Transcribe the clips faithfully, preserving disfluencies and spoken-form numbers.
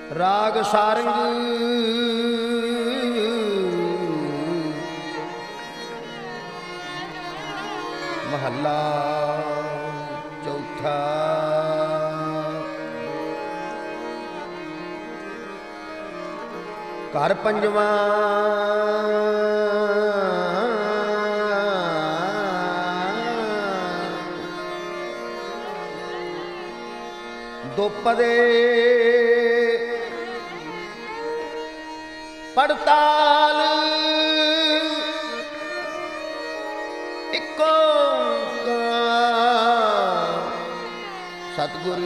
ਰਾਗ ਸਾਰੰਗ ਮਹੱਲਾ ਚੌਥਾ। ਘਰ ਪੰਜਵਾਂ ਦੁਪਦੇ ਪੜਤਾਲ ਇੱਕੋ ਸਤਿਗੁਰ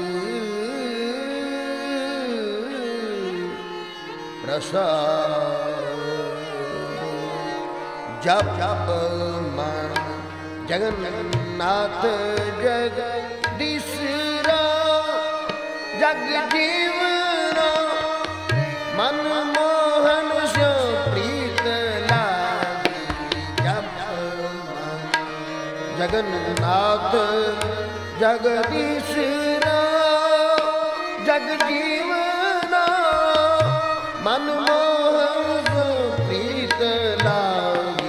ਪ੍ਰਸਾਦ। ਜਪ ਜਪ ਮਨ ਜਗਨਨਾਥ ਜਗਦੀਸ਼ਰਾ ਜਗ ਜੀਵਨਾ ਮਨ ਮੋਹਨ ਸਿਉ ਪ੍ਰੀਤ ਲਾਗੀ। ਜਪ ਮਨ ਜਗਨਨਾਥ ਜਗਦੀਸ਼ਰਾ ਜਗ ਜੀਵਨਾ ਮਨ ਮੋਹਨ ਸਿਉ ਪ੍ਰੀਤ ਲਾਗੀ।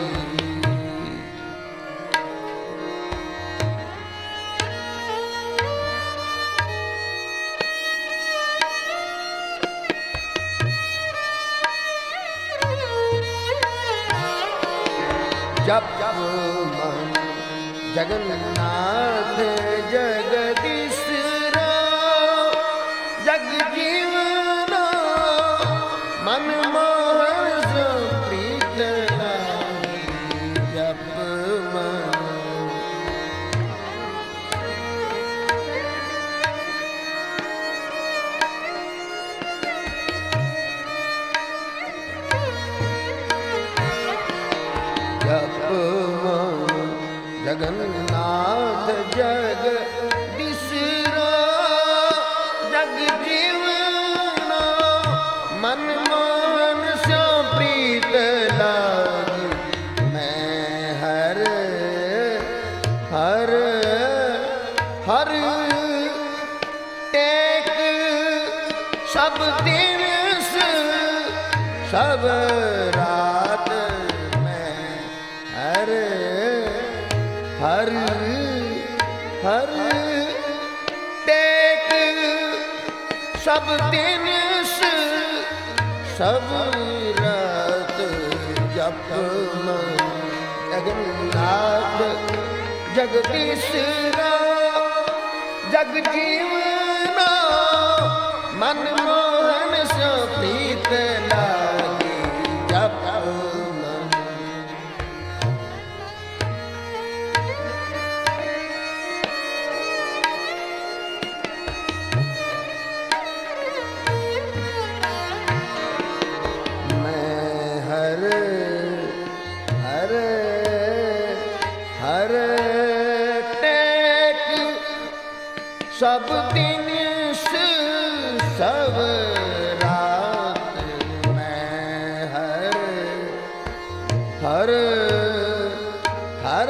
ਜਪ ਜਪ ਮਨ ਜਗਨਨਾਥ ਜਗਦੀਸ਼ਰਾ ਜਗ ਜੀਵਨਾ ਮਨ ਮੋਹਨ ਸਿਉ ਪ੍ਰੀਤ ਲਾਗੀ। ਜਪ ਮਨ ਜਪ ਮਨ ਜਗਨਨਾਥ ਜਗਦੀਸ਼ਰਾ ਜਗ ਜੀਵਨਾ ਮਨ ਮੋਹਨ ਸਿਉ ਪ੍ਰੀਤ ਲਾਗੀ। ਮੈਂ ਹਰ ਹਰ ਹਰ ਟੇਕ ਸਭ ਦਿਨ ਸਭ ਰਾਤ ਹਰ ਹਰ ਹਰ ਟੇਕ ਸਭ ਦਿਨ ਸਭ ਰਾਤ। ਜਪ ਮਨ ਜਗਨਨਾਥ ਜਗਦੀਸ਼ਰਾ ਜਗ ਜੀਵਨਾ ਮਨ ਮੋਹਨ ਸਿਉ ਪ੍ਰੀਤ ਲਾਗੀ। ਜਪ ਹਰ ਟੇਕ ਸਭ ਦਿਨ ਸਭ ਰਾਤ। ਮੈਂ ਹਰ ਹਰ ਹਰ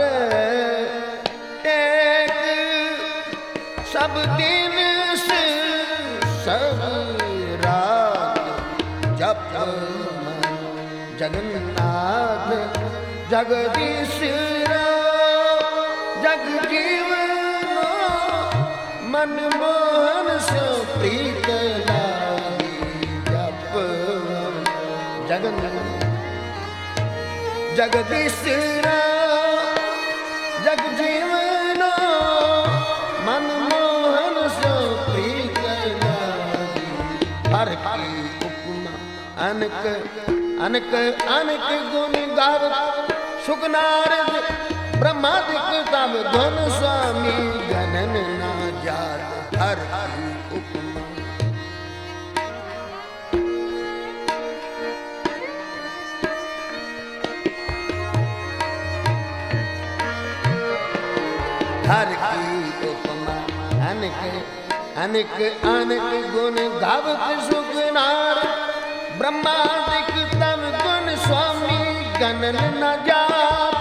ਟੇਕ ਸਭ ਦਿਨ ਸਭ ਰਾਤ। ਜਪ ਮਨ ਜਗਨਨਾਥ ਜਗਦੀਸ਼ਰਾ ਜਗ ਜੀਵਨਾ ਮਨ ਮੋਹਨ ਸਿਉ ਪ੍ਰੀਤ ਲਾਗੀ। ਜਪ ਜਗਨ ਜਗਦੀਸ਼ਰਾ ਜਗ ਜੀਵਨਾ ਮਨ ਮੋਹਨ ਸਿਉ ਪ੍ਰੀਤ ਲਾਗੀ। ਹਰ ਕੀ ਉਪਮਾ ਅਨਕ ਅਨਕ ਅਨਕ ਗੁਣ ਗਾਵਤ ਸੁਖ ਨਾਰਦ ब्रह्मादिक तब धन स्वामी गणन ना जात। हर उपमा हर की उपमा अनेक अनेक अनेक गुण गावत सुख नारद ब्रह्मादिक तब गुण स्वामी गणन न जात।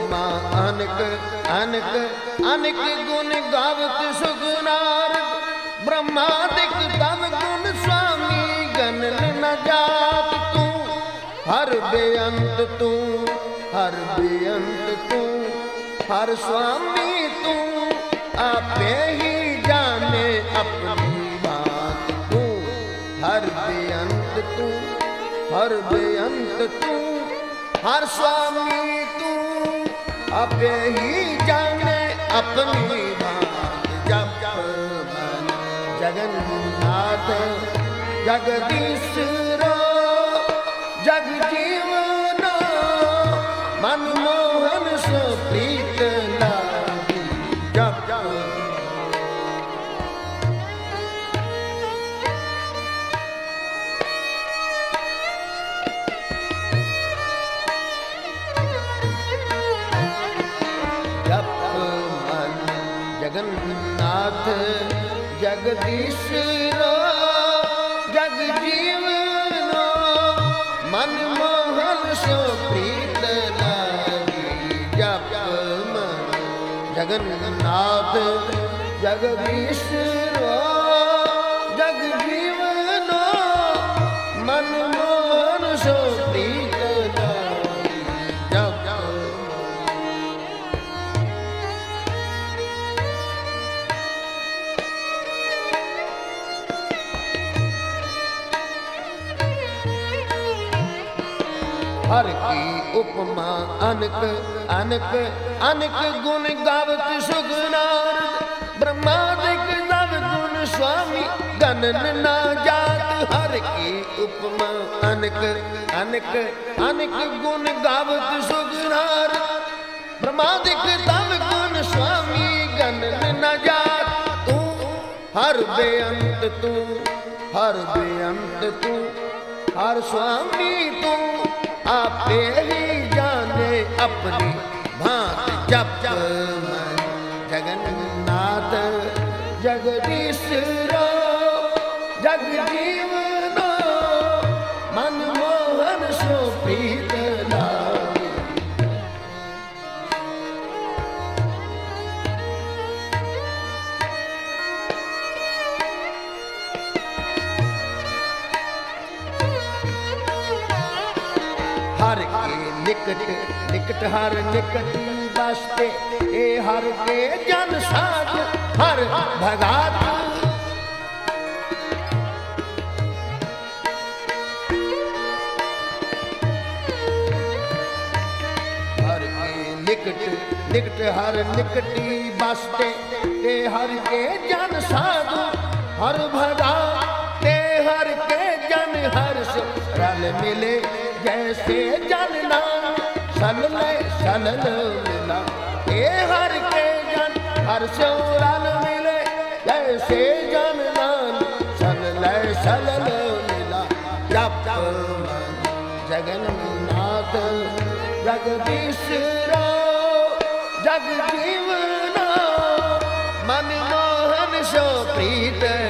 उपमा अनक अनक अनक गुण गावत सुगनार ब्रह्मादिक तव गुण स्वामी गणन न जात तू हर बेअंत तू हर बेअंत तू हर स्वामी तू आपे ही जाने अपनी बात तू हर बेअंत तू हर बेअंत तू हर स्वामी तू आपे ही जाने अपनी बात जप मन जगन्नाथ जगदीश रो जग जीवन मनमोहन सो प्रीत लागी जप जगन्नाथ जगदीश रो जग जीवनो मनमोहन सो प्रीत लागी जप मन जगन्नाथ जगदीश रो जग जीवनो मनमोहन सो प्रीत लागी जप हर की उपमा अनक अनक अनक गुण गावत सुगनार ब्रह्मादिक तव गुण स्वामी गणन ना जात हर की उपमा अनक अनक अनक गुण गावत सुगनार ब्रह्मादिक तव गुण स्वामी गणन ना जात तू हर बेअंत तू हर बेअंत तू हर स्वामी तू आपे ही जाने अपनी भांत जप मन जगन्नाथ जगदीश रो जग जीवनो मनमोहन सो प्रीत लागी हर के निकट निकट हर निकट बसते ए हर के जन साथ हर भगात हर के निकट निकट हर निकटी बसते ए हर के जन साधु हर भगात ते हर के जन हर्ष रल मिले जैसे जलना सलले सलल मिला ए हर के जन हर रल मिले जैसे जननान सलले सलल मिला जप मन जगन्नाथ जगदीश रो जग जीवनो मनमोहन सो प्रीत